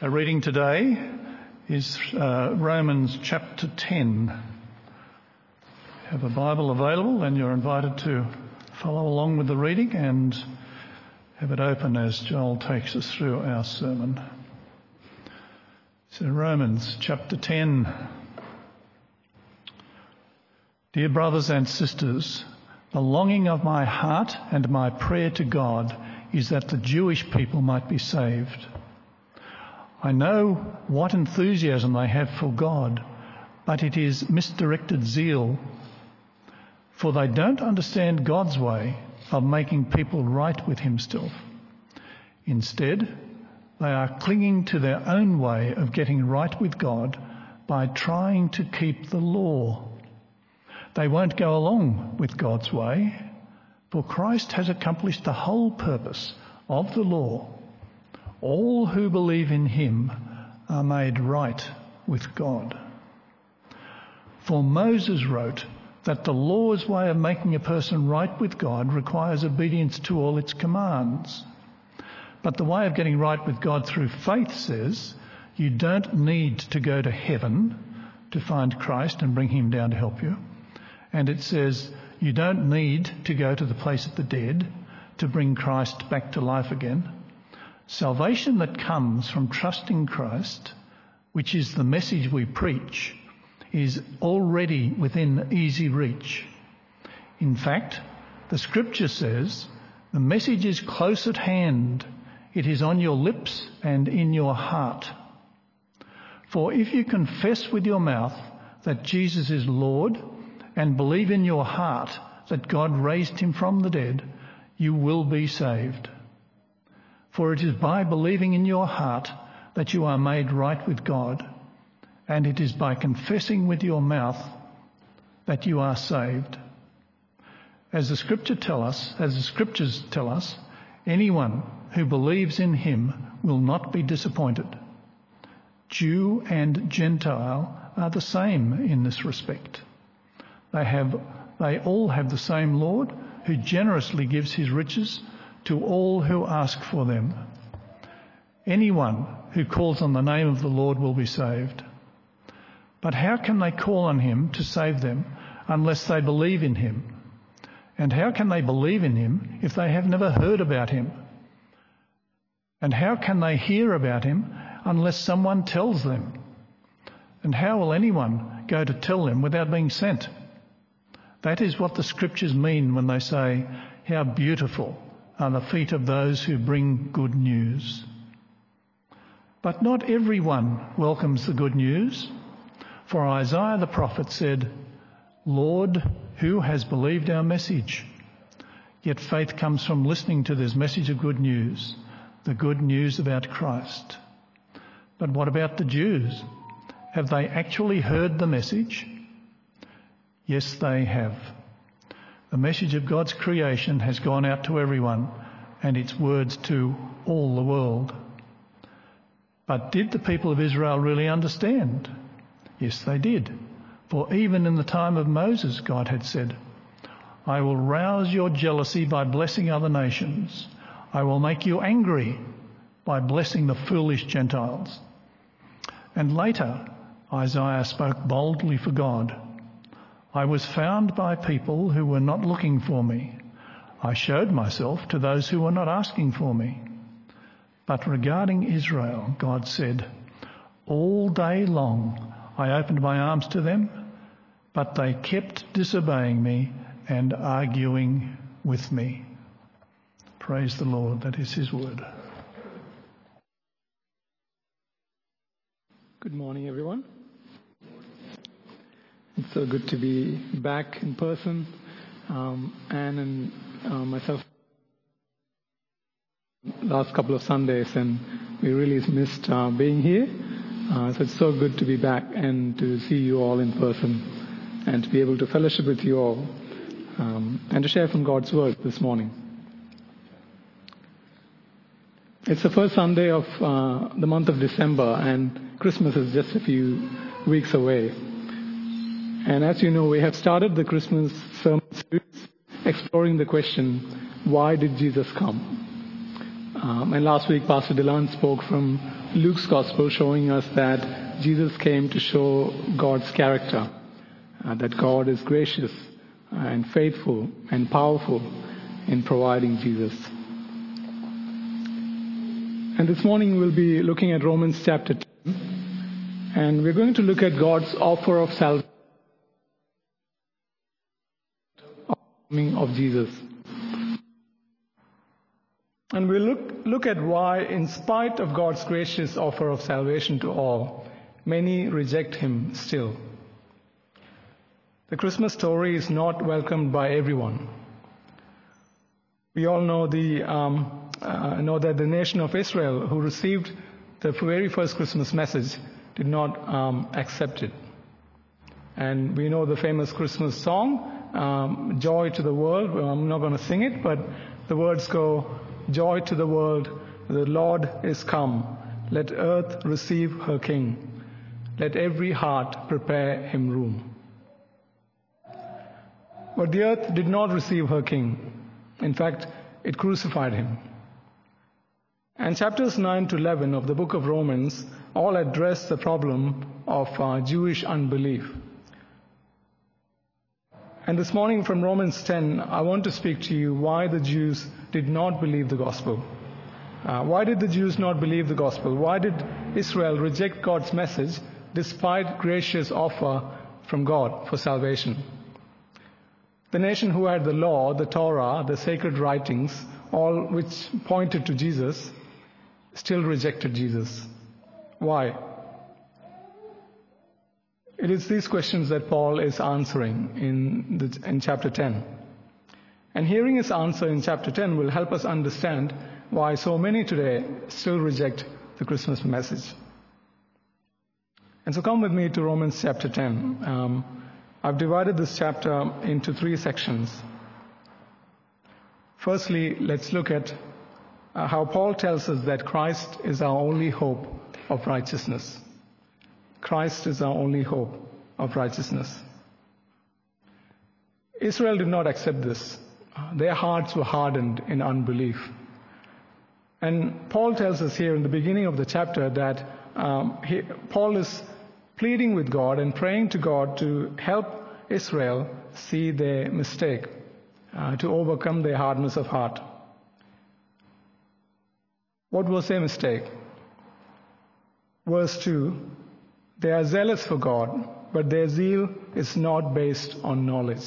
Our reading today is Romans chapter 10. If you have a Bible available, then you're invited to follow along with the reading and have it open as Joel takes us through our sermon. So Romans chapter 10. Dear brothers and sisters, the longing of my heart and my prayer to God is that the Jewish people might be saved. I know what enthusiasm they have for God, but it is misdirected zeal. For they don't understand God's way of making people right with himself. Instead, they are clinging to their own way of getting right with God by trying to keep the law. They won't go along with God's way, for Christ has accomplished the whole purpose of the law. All who believe in him are made right with God. For Moses wrote that the law's way of making a person right with God requires obedience to all its commands. But the way of getting right with God through faith says you don't need to go to heaven to find Christ and bring him down to help you. And it says you don't need to go to the place of the dead to bring Christ back to life again. Salvation that comes from trusting Christ, which is the message we preach, is already within easy reach. In fact, the scripture says the message is close at hand. It is on your lips and in your heart. For if you confess with your mouth that Jesus is Lord and believe in your heart that God raised him from the dead, you will be saved. For it is by believing in your heart that you are made right with God, and it is by confessing with your mouth that you are saved. As the scriptures tell us, anyone who believes in him will not be disappointed. Jew and Gentile are the same in this respect. They all have the same Lord, who generously gives his riches to all who ask for them. Anyone who calls on the name of the Lord will be saved. But how can they call on him to save them unless they believe in him? And how can they believe in him if they have never heard about him? And how can they hear about him unless someone tells them? And how will anyone go to tell them without being sent? That is what the scriptures mean when they say, how beautiful are the feet of those who bring good news. But not everyone welcomes the good news. For Isaiah the prophet said, Lord, who has believed our message? Yet faith comes from listening to this message of good news, the good news about Christ. But what about the Jews? Have they actually heard the message? Yes, they have. The message of God's creation has gone out to everyone, and its words to all the world. But did the people of Israel really understand? Yes, they did. For even in the time of Moses, God had said, I will rouse your jealousy by blessing other nations. I will make you angry by blessing the foolish Gentiles. And later, Isaiah spoke boldly for God. I was found by people who were not looking for me. I showed myself to those who were not asking for me. But regarding Israel, God said, all day long I opened my arms to them, but they kept disobeying me and arguing with me. Praise the Lord, that is his word. Good morning, everyone. It's so good to be back in person, and myself last couple of Sundays, and we really missed being here. So it's so good to be back and to see you all in person and to be able to fellowship with you all and to share from God's word this morning. It's the first Sunday of the month of December, and Christmas is just a few weeks away. And as you know, we have started the Christmas sermon series exploring the question, why did Jesus come? And last week, Pastor Dylan spoke from Luke's Gospel, showing us that Jesus came to show God's character, that God is gracious and faithful and powerful in providing Jesus. And this morning we'll be looking at Romans chapter 10, and we're going to look at God's offer of salvation of Jesus. And we'll look at why, in spite of God's gracious offer of salvation to all, many reject Him still. The Christmas story is not welcomed by everyone. We all know that the nation of Israel, who received the very first Christmas message, did not accept it. And we know the famous Christmas song, Joy to the World. Well, I'm not going to sing it, but the words go, Joy to the world, the Lord is come. Let earth receive her King. Let every heart prepare him room. But the earth did not receive her King. In fact, it crucified him. And chapters 9 to 11 of the book of Romans all address the problem of Jewish unbelief. And this morning from Romans 10, I want to speak to you why the Jews did not believe the gospel. Why did the Jews not believe the gospel? Why did Israel reject God's message despite gracious offer from God for salvation? The nation who had the law, the Torah, the sacred writings, all which pointed to Jesus, still rejected Jesus. Why? It is these questions that Paul is answering in chapter 10. And hearing his answer in chapter 10 will help us understand why so many today still reject the Christmas message. And so come with me to Romans chapter 10. I've divided this chapter into 3 sections. Firstly, let's look at how Paul tells us that Christ is our only hope of righteousness. Christ is our only hope of righteousness. Israel did not accept this. Their hearts were hardened in unbelief. And Paul tells us here in the beginning of the chapter that Paul is pleading with God and praying to God to help Israel see their mistake, to overcome their hardness of heart. What was their mistake? Verse 2, they are zealous for God, but their zeal is not based on knowledge.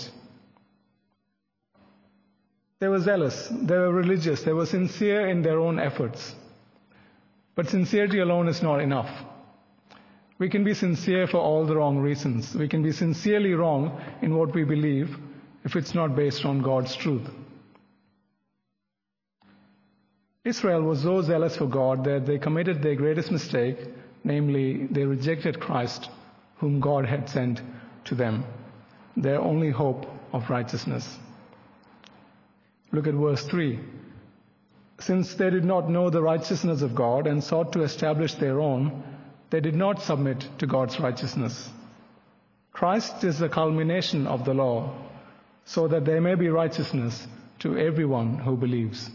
They were zealous, they were religious, they were sincere in their own efforts. But sincerity alone is not enough. We can be sincere for all the wrong reasons. We can be sincerely wrong in what we believe if it's not based on God's truth. Israel was so zealous for God that they committed their greatest mistake, namely, they rejected Christ, whom God had sent to them, their only hope of righteousness. Look at verse 3. Since they did not know the righteousness of God and sought to establish their own, they did not submit to God's righteousness. Christ is the culmination of the law, so that there may be righteousness to everyone who believes.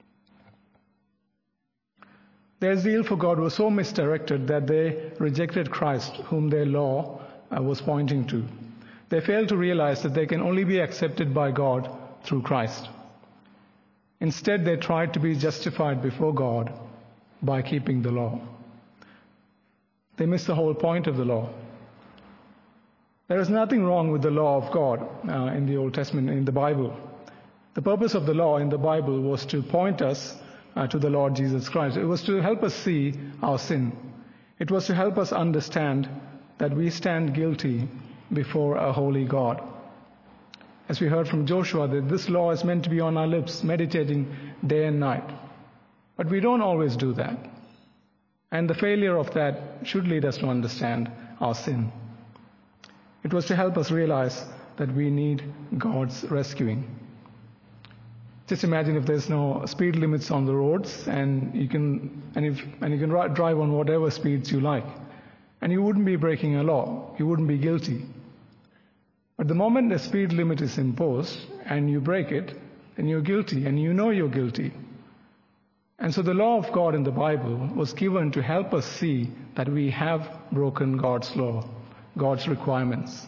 Their zeal for God was so misdirected that they rejected Christ, whom their law was pointing to. They failed to realize that they can only be accepted by God through Christ. Instead, they tried to be justified before God by keeping the law. They missed the whole point of the law. There is nothing wrong with the law of God in the Old Testament, in the Bible. The purpose of the law in the Bible was to point us to the Lord Jesus Christ. It was to help us see our sin. It was to help us understand that we stand guilty before a holy God. As we heard from Joshua, that this law is meant to be on our lips, meditating day and night. But we don't always do that. And the failure of that should lead us to understand our sin. It was to help us realize that we need God's rescuing. Just imagine if there's no speed limits on the roads and you can drive on whatever speeds you like. And you wouldn't be breaking a law. You wouldn't be guilty. But the moment a speed limit is imposed and you break it, then you're guilty and you know you're guilty. And so the law of God in the Bible was given to help us see that we have broken God's law, God's requirements.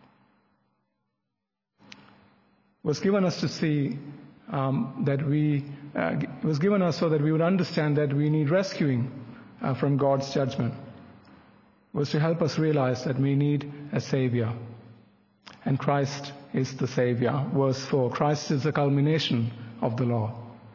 It was given us to see it was given us so that we would understand that we need rescuing from God's judgment. It was to help us realize that we need a Savior. And Christ is the Savior. Verse 4, Christ is the culmination of the law.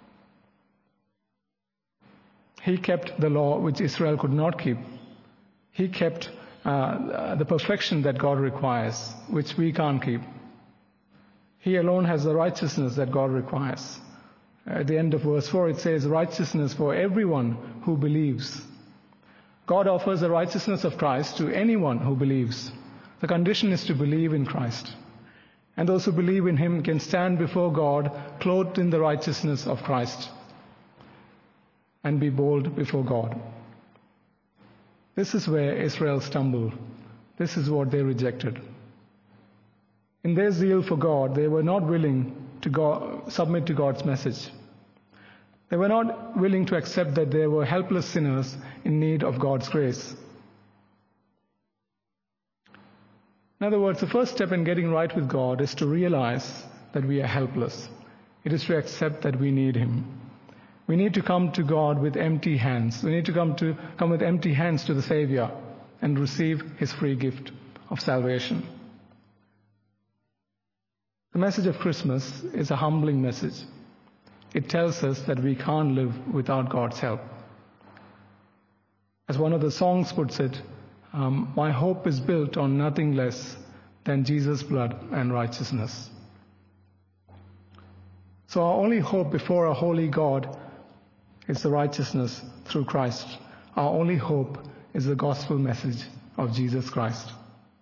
He kept the law which Israel could not keep. He kept the perfection that God requires, which we can't keep. He alone has the righteousness that God requires. At the end of verse 4, it says, righteousness for everyone who believes. God offers the righteousness of Christ to anyone who believes. The condition is to believe in Christ. And those who believe in Him can stand before God clothed in the righteousness of Christ and be bold before God. This is where Israel stumbled. This is what they rejected. In their zeal for God, they were not willing to submit to God's message. They were not willing to accept that they were helpless sinners in need of God's grace. In other words, the first step in getting right with God is to realize that we are helpless. It is to accept that we need Him. We need to come to God with empty hands. We need to come with empty hands to the Savior and receive His free gift of salvation. The message of Christmas is a humbling message. It tells us that we can't live without God's help. As one of the songs puts it, my hope is built on nothing less than Jesus' blood and righteousness. So our only hope before a holy God is the righteousness through Christ. Our only hope is the gospel message of Jesus Christ.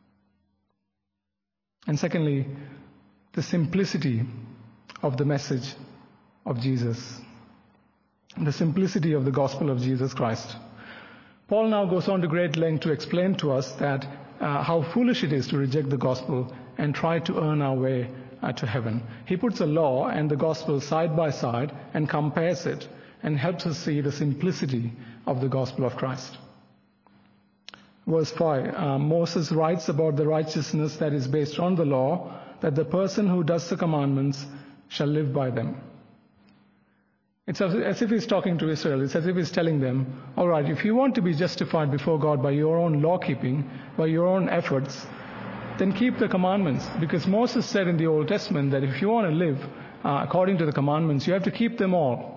And secondly, the simplicity of the message of Jesus. The simplicity of the gospel of Jesus Christ. Paul now goes on to great length to explain to us that how foolish it is to reject the gospel and try to earn our way to heaven. He puts the law and the gospel side by side and compares it and helps us see the simplicity of the gospel of Christ. Verse 5, Moses writes about the righteousness that is based on the law, that the person who does the commandments shall live by them. It's as if he's talking to Israel. It's as if he's telling them, all right, if you want to be justified before God by your own law keeping, by your own efforts, then keep the commandments. Because Moses said in the Old Testament that if you want to live according to the commandments, you have to keep them all.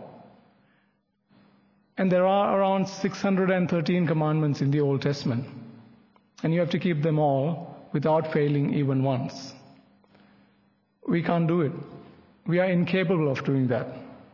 And there are around 613 commandments in the Old Testament. And you have to keep them all without failing even once. We can't do it. We are incapable of doing that.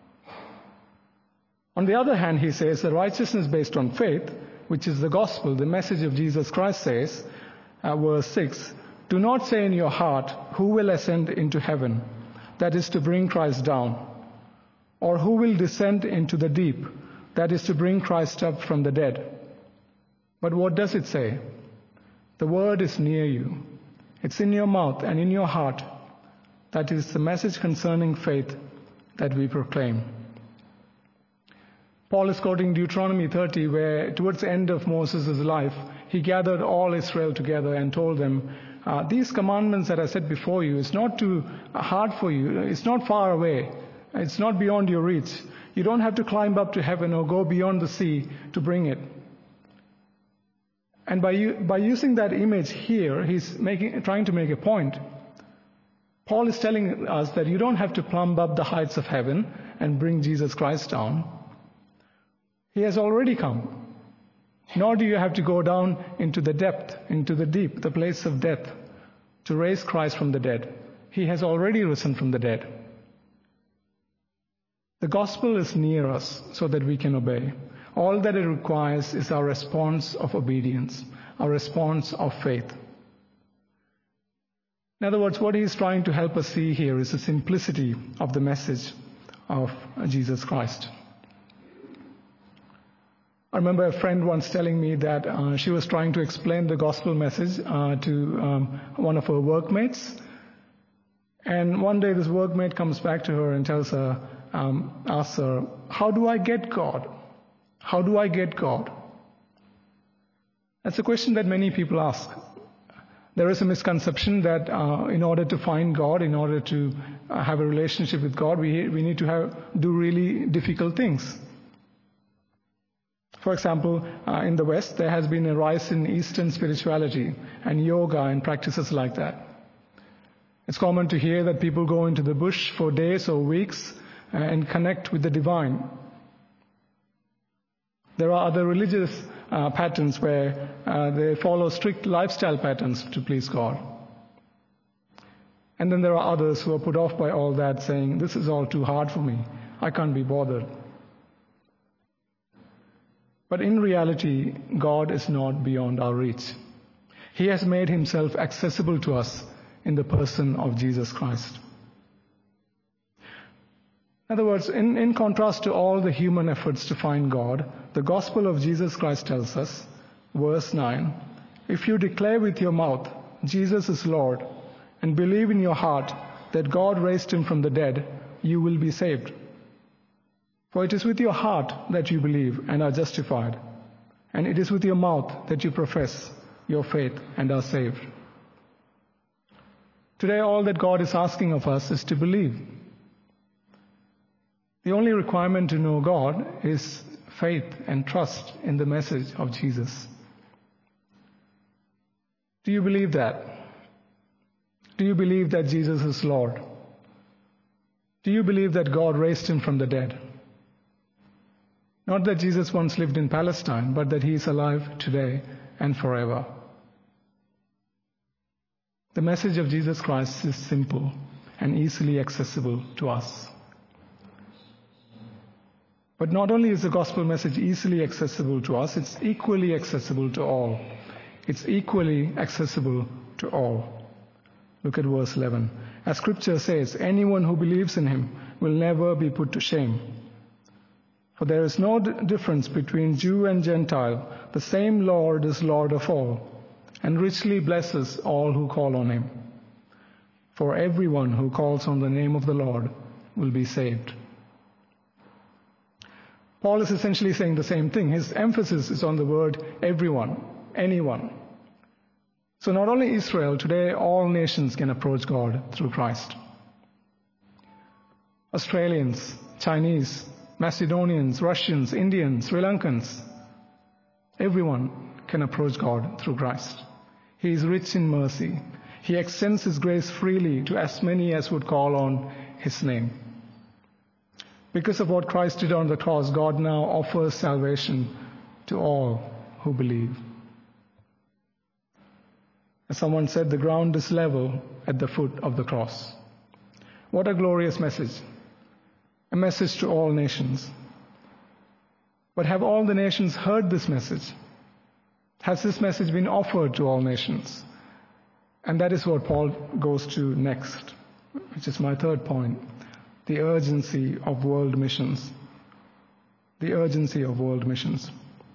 On the other hand, he says the righteousness based on faith, which is the gospel, the message of Jesus Christ says, verse 6, do not say in your heart, who will ascend into heaven? That is to bring Christ down. Or who will descend into the deep? That is to bring Christ up from the dead. But what does it say? The word is near you. It's in your mouth and in your heart. That is the message concerning faith that we proclaim. Paul is quoting Deuteronomy 30, where towards the end of Moses' life, he gathered all Israel together and told them, these commandments that I set before you, it's not too hard for you. It's not far away. It's not beyond your reach. You don't have to climb up to heaven or go beyond the sea to bring it. And by using that image here, he's trying to make a point. Paul is telling us that you don't have to climb up the heights of heaven and bring Jesus Christ down. He has already come. Nor do you have to go down into the depth, into the deep, the place of death, to raise Christ from the dead. He has already risen from the dead. The gospel is near us so that we can obey. All that it requires is our response of obedience, our response of faith. In other words, what he is trying to help us see here is the simplicity of the message of Jesus Christ. I remember a friend once telling me that she was trying to explain the gospel message to one of her workmates. And one day this workmate comes back to her and tells her, asks her, how do I get God? How do I get God? That's a question that many people ask. There is a misconception that in order to find God, in order to have a relationship with God, we need to do really difficult things. For example, in the West, there has been a rise in Eastern spirituality and yoga and practices like that. It's common to hear that people go into the bush for days or weeks and connect with the divine. There are other religious patterns where they follow strict lifestyle patterns to please God. And then there are others who are put off by all that, saying, this is all too hard for me. I can't be bothered. But in reality, God is not beyond our reach. He has made himself accessible to us in the person of Jesus Christ. In other words, in contrast to all the human efforts to find God, the gospel of Jesus Christ tells us, verse 9, if you declare with your mouth, Jesus is Lord, and believe in your heart that God raised him from the dead, you will be saved. For it is with your heart that you believe and are justified, and it is with your mouth that you profess your faith and are saved. Today, all that God is asking of us is to believe. The only requirement to know God is faith and trust in the message of Jesus. Do you believe that? Do you believe that Jesus is Lord? Do you believe that God raised him from the dead? Not that Jesus once lived in Palestine, but that he is alive today and forever. The message of Jesus Christ is simple and easily accessible to us. But not only is the gospel message easily accessible to us, it's equally accessible to all. It's equally accessible to all. Look at verse 11. As Scripture says, anyone who believes in him will never be put to shame. For there is no difference between Jew and Gentile. The same Lord is Lord of all, and richly blesses all who call on him. For everyone who calls on the name of the Lord will be saved. Paul is essentially saying the same thing. His emphasis is on the word everyone, anyone. So not only Israel, today all nations can approach God through Christ. Australians, Chinese, Macedonians, Russians, Indians, Sri Lankans, everyone can approach God through Christ. He is rich in mercy. He extends his grace freely to as many as would call on his name. Because of what Christ did on the cross, God now offers salvation to all who believe. As someone said, the ground is level at the foot of the cross. What a glorious message. A message to all nations. But have all the nations heard this message? Has this message been offered to all nations? And that is what Paul goes to next, which is my third point. The urgency of world missions. The urgency of world missions.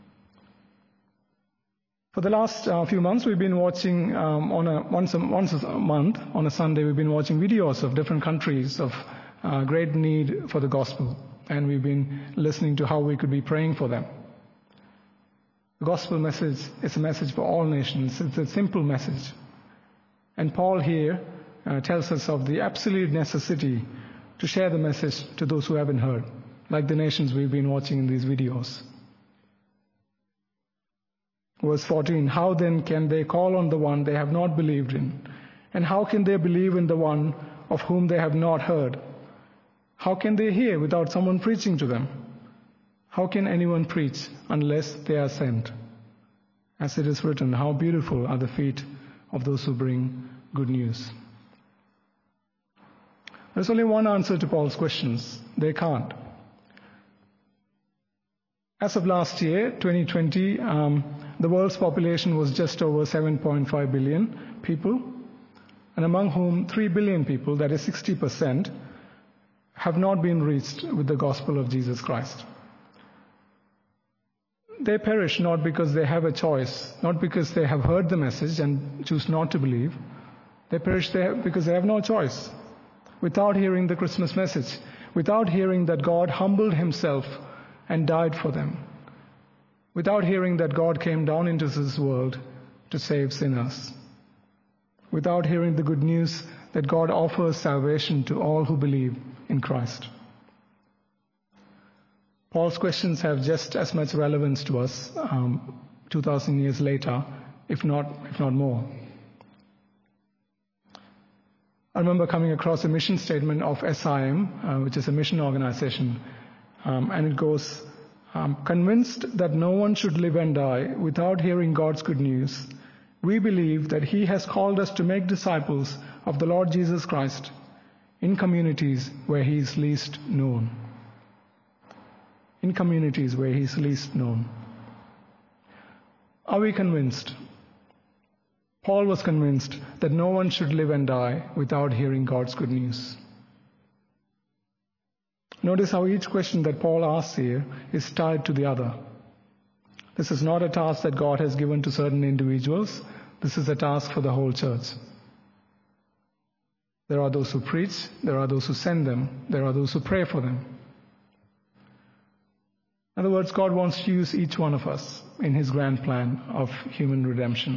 For the last few months, we've been watching once a month, on a Sunday, we've been watching videos of different countries of great need for the gospel. And we've been listening to how we could be praying for them. The gospel message is a message for all nations. It's a simple message. And Paul here tells us of the absolute necessity to share the message to those who haven't heard, like the nations we've been watching in these videos. Verse 14, how then can they call on the one they have not believed in? And how can they believe in the one of whom they have not heard? How can they hear without someone preaching to them? How can anyone preach unless they are sent? As it is written, how beautiful are the feet of those who bring good news. There's only one answer to Paul's questions. They can't. As of last year, 2020, the world's population was just over 7.5 billion people, and among whom 3 billion people, that is 60%, have not been reached with the gospel of Jesus Christ. They perish not because they have a choice, not because they have heard the message and choose not to believe. They perish because they have no choice. Without hearing the Christmas message, without hearing that God humbled himself and died for them, without hearing that God came down into this world to save sinners, without hearing the good news that God offers salvation to all who believe in Christ. Paul's questions have just as much relevance to us 2,000 years later, if not more. I remember coming across a mission statement of SIM, which is a mission organization, and it goes, convinced that no one should live and die without hearing God's good news, we believe that He has called us to make disciples of the Lord Jesus Christ in communities where He is least known. In communities where He is least known. Are we convinced? Paul was convinced that no one should live and die without hearing God's good news. Notice how each question that Paul asks here is tied to the other. This is not a task that God has given to certain individuals. This is a task for the whole church. There are those who preach, there are those who send them, there are those who pray for them. In other words, God wants to use each one of us in His grand plan of human redemption.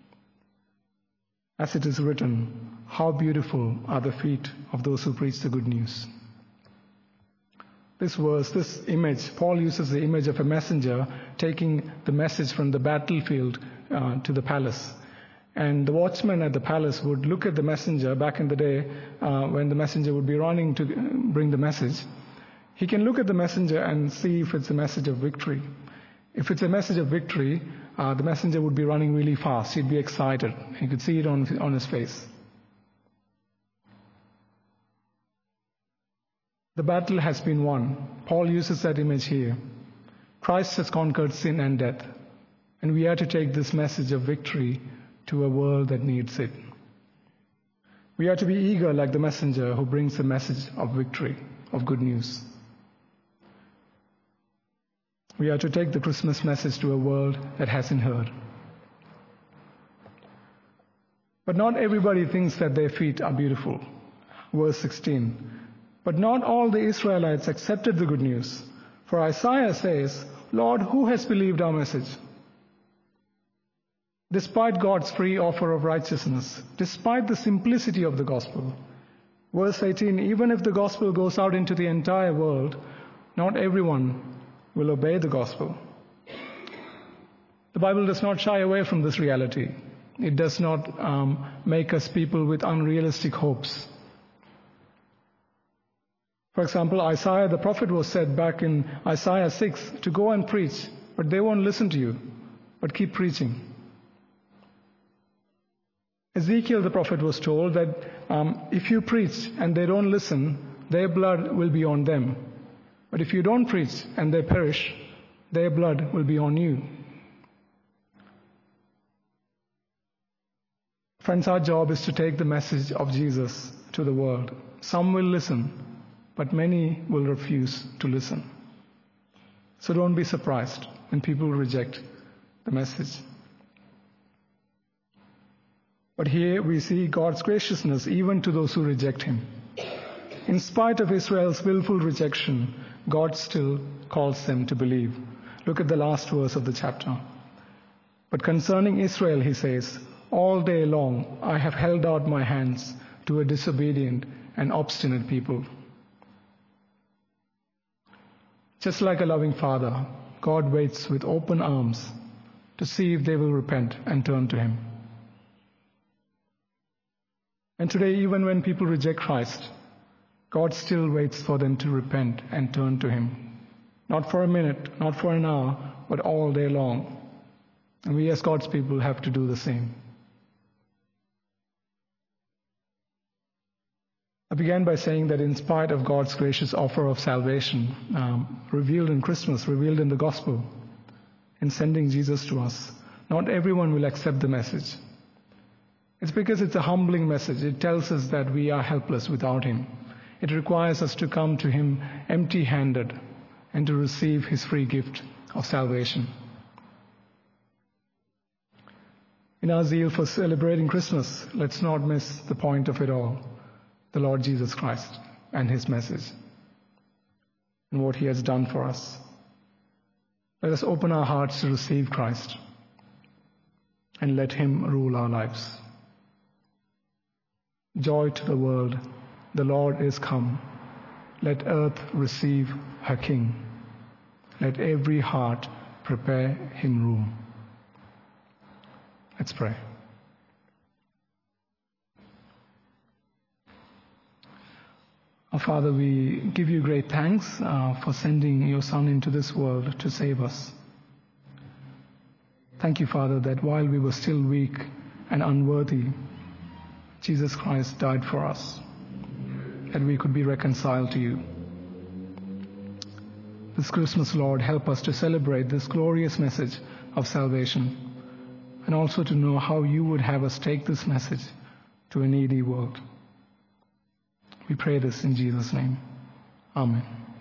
As it is written, how beautiful are the feet of those who preach the good news. This verse, this image, Paul uses the image of a messenger taking the message from the battlefield to the palace. And the watchman at the palace would look at the messenger back in the day when the messenger would be running to bring the message. He can look at the messenger and see if it's a message of victory. If it's a message of victory, the messenger would be running really fast. He'd be excited. He could see it on his face. The battle has been won. Paul uses that image here. Christ has conquered sin and death. And we are to take this message of victory to a world that needs it. We are to be eager like the messenger who brings the message of victory, of good news. We are to take the Christmas message to a world that hasn't heard. But not everybody thinks that their feet are beautiful. Verse 16. But not all the Israelites accepted the good news. For Isaiah says, Lord, who has believed our message? Despite God's free offer of righteousness, despite the simplicity of the gospel. Verse 18, even if the gospel goes out into the entire world, not everyone will obey the gospel. The Bible does not shy away from this reality. It does not make us people with unrealistic hopes. For example, Isaiah the prophet was said back in Isaiah 6 to go and preach, but they won't listen to you, but keep preaching. Ezekiel the prophet was told that if you preach and they don't listen, their blood will be on them. But if you don't preach and they perish, their blood will be on you. Friends, our job is to take the message of Jesus to the world. Some will listen, but many will refuse to listen. So don't be surprised when people reject the message. But here we see God's graciousness even to those who reject Him. In spite of Israel's willful rejection, God still calls them to believe. Look at the last verse of the chapter. But concerning Israel, He says, all day long I have held out my hands to a disobedient and obstinate people. Just like a loving father, God waits with open arms to see if they will repent and turn to Him. And today, even when people reject Christ, God still waits for them to repent and turn to Him. Not for a minute, not for an hour, but all day long. And we as God's people have to do the same. I began by saying that in spite of God's gracious offer of salvation, revealed in Christmas, revealed in the gospel, in sending Jesus to us, not everyone will accept the message. It's because it's a humbling message. It tells us that we are helpless without Him. It requires us to come to Him empty-handed and to receive His free gift of salvation. In our zeal for celebrating Christmas, let's not miss the point of it all, the Lord Jesus Christ and His message. and what he has done for us. Let us open our hearts to receive Christ and let him rule our lives. Joy to the world, the Lord is come. Let earth receive her King. Let every heart prepare him room. Let's pray. Our Father, we give you great thanks for sending your Son into this world to save us. Thank you, Father, that while we were still weak and unworthy, Jesus Christ died for us, that we could be reconciled to you. This Christmas, Lord, help us to celebrate this glorious message of salvation, and also to know how you would have us take this message to a needy world. We pray this in Jesus' name. Amen.